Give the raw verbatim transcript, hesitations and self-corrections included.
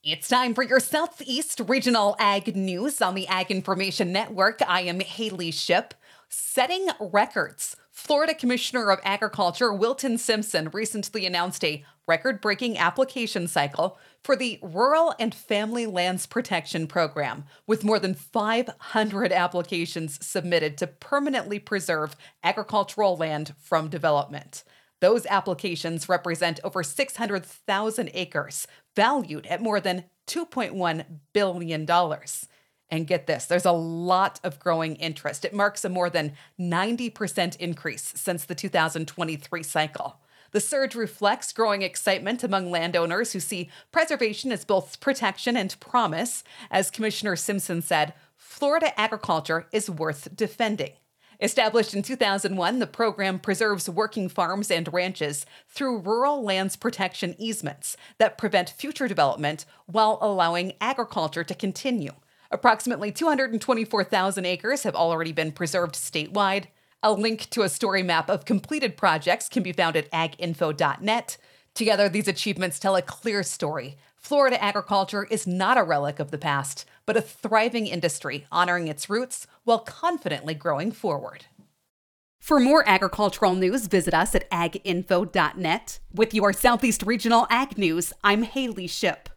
It's time for your Southeast Regional Ag News on the Ag Information Network. I am Haley Ship. Setting records. Florida Commissioner of Agriculture Wilton Simpson recently announced a record-breaking application cycle for the Rural and Family Lands Protection Program, with more than five hundred applications submitted to permanently preserve agricultural land from development. Those applications represent over six hundred thousand acres, valued at more than two point one billion dollars. And get this, there's a lot of growing interest. It marks a more than ninety percent increase since the two thousand twenty-three cycle. The surge reflects growing excitement among landowners who see preservation as both protection and promise. As Commissioner Simpson said, Florida agriculture is worth defending. Established in two thousand one, the program preserves working farms and ranches through rural lands protection easements that prevent future development while allowing agriculture to continue. Approximately two hundred twenty-four thousand acres have already been preserved statewide. A link to a story map of completed projects can be found at ag info dot net. Together, these achievements tell a clear story. Florida agriculture is not a relic of the past, but a thriving industry honoring its roots while confidently growing forward. For more agricultural news, visit us at ag info dot net. With your Southeast Regional Ag News, I'm Haley Ship.